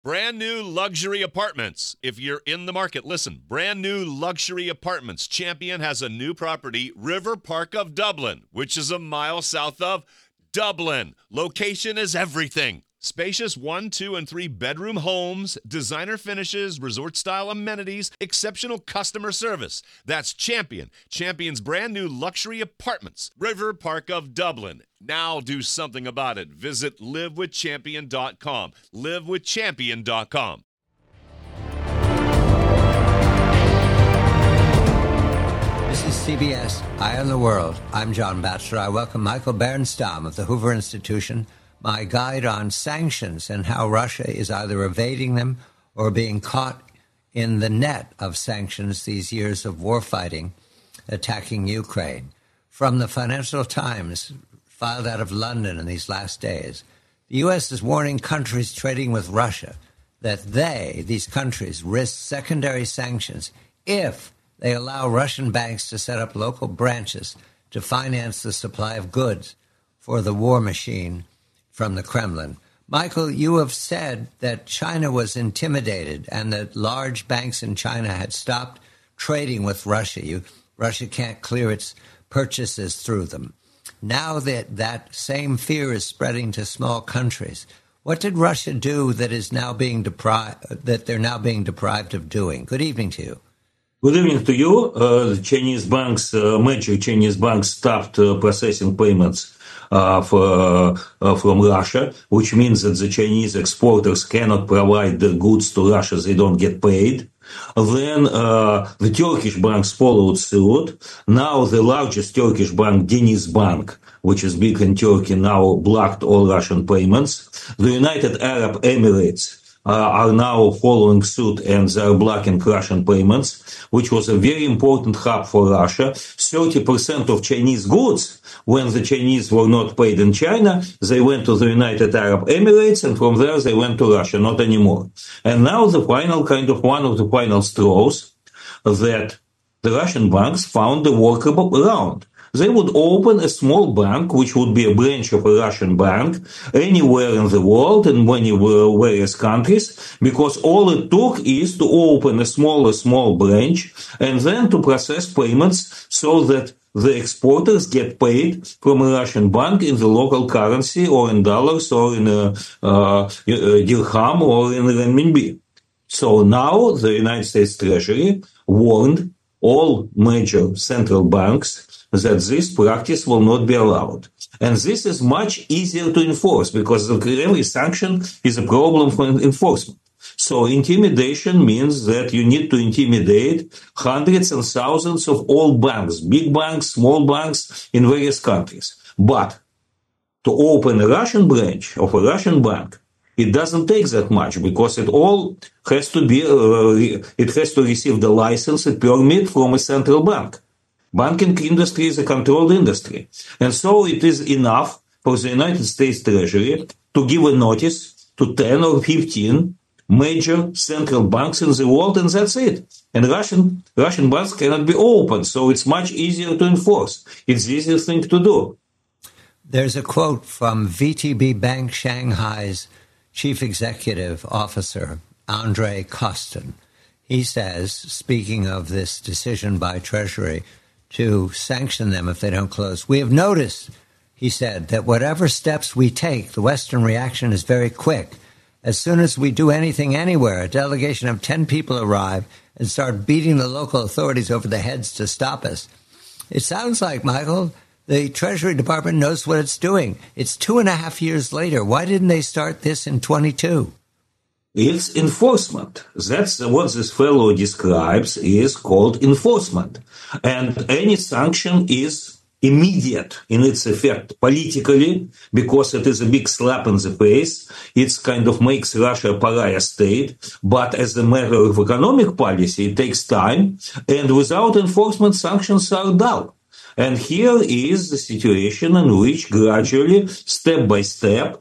Brand new luxury apartments. If you're in the market, listen. Brand new luxury apartments. Champion has a new property, River Park of Dublin, which is a mile south of Dublin. Location is everything. Spacious 1, 2, and 3 bedroom homes, designer finishes, resort-style amenities, exceptional customer service. That's Champion. Champion's brand new luxury apartments. River Park of Dublin. Now do something about it. Visit livewithchampion.com. livewithchampion.com. This is CBS Eye on the World. I'm John Batchelor. I welcome Michael Bernstam of the Hoover Institution, my guide on sanctions and how Russia is either evading them or being caught in the net of sanctions these years of war fighting, attacking Ukraine. From the Financial Times, filed out of London in these last days, the U.S. is warning countries trading with Russia that these countries, risk secondary sanctions if they allow Russian banks to set up local branches to finance the supply of goods for the war machine from the Kremlin. Michael, you have said that China was intimidated and that large banks in China had stopped trading with Russia. Russia can't clear its purchases through them. Now that same fear is spreading to small countries. What did Russia do that they're now being deprived of doing? Good evening to you. Good evening to you. The Chinese banks, major Chinese banks, stopped processing payments from Russia, which means that the Chinese exporters cannot provide the goods to Russia, they don't get paid. Then the Turkish banks followed suit. Now the largest Turkish bank, Denizbank, which is big in Turkey, now blocked all Russian payments. The United Arab Emirates are now following suit and they are blocking Russian payments, which was a very important hub for Russia. 30% of Chinese goods, when the Chinese were not paid in China, they went to the United Arab Emirates, and from there they went to Russia, not anymore. And now the final one of the final straws that the Russian banks found a workable route. They would open a small bank, which would be a branch of a Russian bank, anywhere in the world, in many various countries, because all it took is to open a small branch and then to process payments so that the exporters get paid from a Russian bank in the local currency or in dollars or in dirham or in renminbi. So now the United States Treasury warned all major central banks that this practice will not be allowed. And this is much easier to enforce because every sanction is a problem for enforcement. So intimidation means that you need to intimidate hundreds and thousands of all banks, big banks, small banks in various countries. But to open a Russian branch of a Russian bank, it doesn't take that much because it all has to be, it has to receive the license and permit from a central bank. Banking industry is a controlled industry. And so it is enough for the United States Treasury to give a notice to 10 or 15 major central banks in the world, and that's it. And Russian banks cannot be open, so it's much easier to enforce. It's the easiest thing to do. There's a quote from VTB Bank Shanghai's Chief Executive Officer, Andrei Kostin. He says, speaking of this decision by Treasury to sanction them if they don't close, we have noticed, he said, that whatever steps we take, the Western reaction is very quick. As soon as we do anything anywhere, a delegation of 10 people arrive and start beating the local authorities over the heads to stop us. It sounds like, Michael, the Treasury Department knows what it's doing. It's 2.5 years later. Why didn't they start this in 22? It's enforcement. That's what this fellow describes is called enforcement. And any sanction is immediate in its effect politically because it is a big slap in the face. It kind of makes Russia a pariah state. But as a matter of economic policy, it takes time. And without enforcement, sanctions are dull. And here is the situation in which gradually, step by step,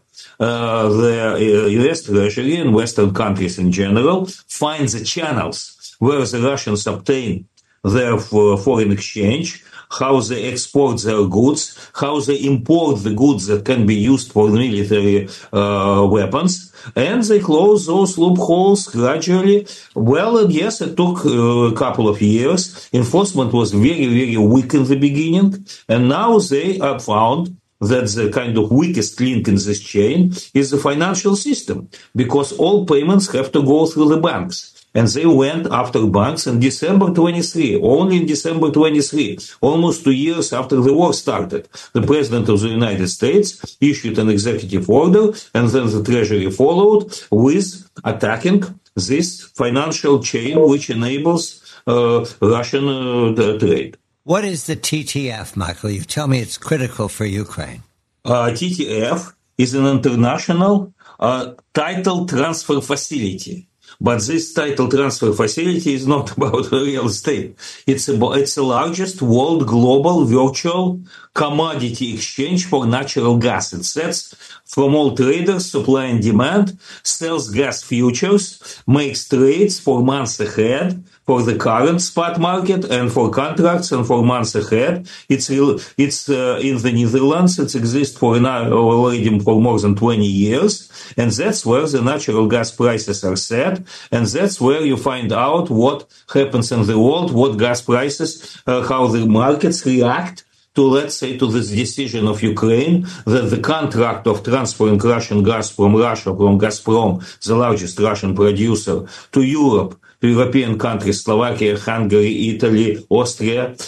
the U.S. Treasury and Western countries in general find the channels where the Russians obtain their foreign exchange how they export their goods, how they import the goods that can be used for military weapons, and they close those loopholes gradually. Well, yes, it took a couple of years. Enforcement was very, very weak in the beginning, and now they have found that the kind of weakest link in this chain is the financial system, because all payments have to go through the banks. And they went after banks in December 23, only in December 23, almost 2 years after the war started. The President of the United States issued an executive order, and then the Treasury followed with attacking this financial chain which enables Russian trade. What is the TTF, Michael? You tell me it's critical for Ukraine. TTF is an international title transfer facility. But this title transfer facility is not about real estate. It's the largest world global virtual commodity exchange for natural gas. It sets from all traders, supply and demand, sells gas futures, makes trades for months ahead, for the current spot market and for contracts and for months ahead. It's in the Netherlands. It exists already for more than 20 years. And that's where the natural gas prices are set. And that's where you find out what happens in the world, what gas prices, how the markets react to, let's say, to this decision of Ukraine that the contract of transferring Russian gas from Russia, from Gazprom, the largest Russian producer, to Europe, to European countries, Slovakia, Hungary, Italy, Austria,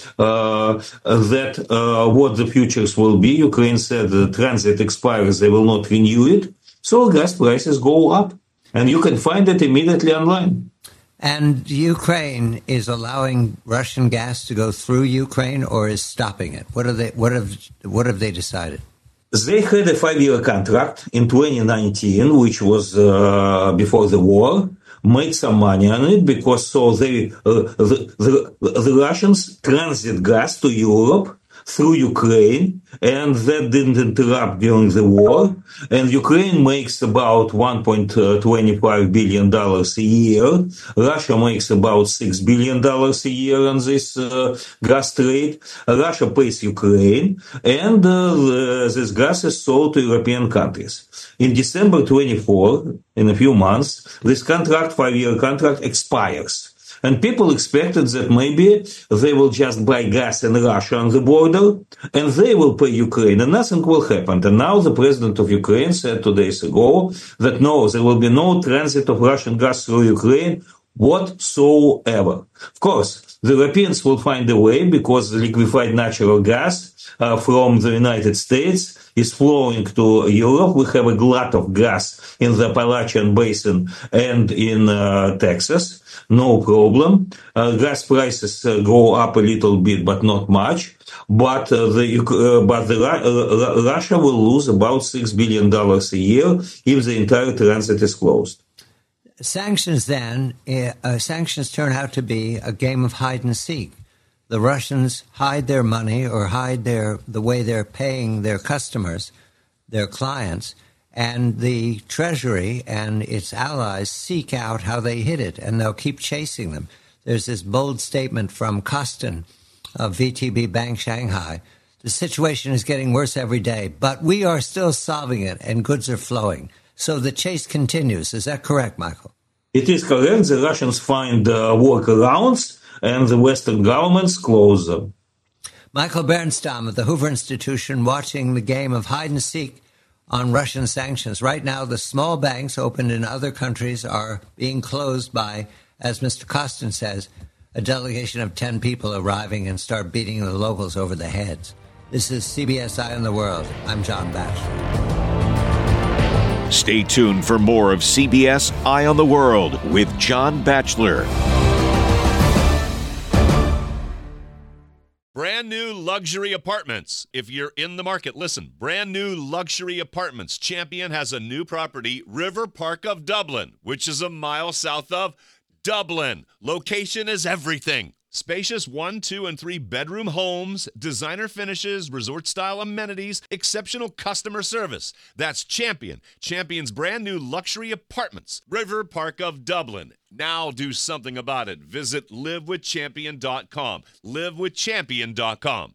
that what the futures will be. Ukraine said the transit expires, they will not renew it. So gas prices go up. And you can find it immediately online. And Ukraine is allowing Russian gas to go through Ukraine, or is stopping it? What have they decided? They had a 5-year contract in 2019, which was before the war. Made some money on it because the Russians transit gas to Europe through Ukraine, and that didn't interrupt during the war. And Ukraine makes about $1.25 billion a year. Russia makes about $6 billion a year on this gas trade. Russia pays Ukraine, and this gas is sold to European countries. In December 24, in a few months, this contract, 5-year contract, expires. And people expected that maybe they will just buy gas in Russia on the border and they will pay Ukraine and nothing will happen. And now the president of Ukraine said 2 days ago that no, there will be no transit of Russian gas through Ukraine whatsoever. Of course, the Europeans will find a way because the liquefied natural gas from the United States is flowing to Europe. We have a glut of gas in the Appalachian Basin and in Texas. No problem. Gas prices go up a little bit, but not much. But Russia will lose about $6 billion a year if the entire transit is closed. Sanctions turn out to be a game of hide and seek. The Russians hide their money or hide the way they're paying their customers, their clients, and the Treasury and its allies seek out how they hid it, and they'll keep chasing them. There's this bold statement from Kostin of VTB Bank Shanghai. The situation is getting worse every day, but we are still solving it, and goods are flowing. So the chase continues. Is that correct, Michael? It is correct. The Russians find workarounds, and the Western governments close them. Michael Bernstam of the Hoover Institution watching the game of hide and seek on Russian sanctions. Right now, the small banks opened in other countries are being closed by, as Mr. Kostin says, a delegation of 10 people arriving and start beating the locals over the heads. This is CBS Eye on the World. I'm John Batchelor. Stay tuned for more of CBS Eye on the World with John Batchelor. Brand new luxury apartments. If you're in the market, listen. Brand new luxury apartments. Champion has a new property, River Park of Dublin, which is a mile south of Dublin. Location is everything. Spacious 1, 2, and 3 bedroom homes, designer finishes, resort-style amenities, exceptional customer service. That's Champion. Champion's brand new luxury apartments, River Park of Dublin. Now do something about it. Visit livewithchampion.com. livewithchampion.com.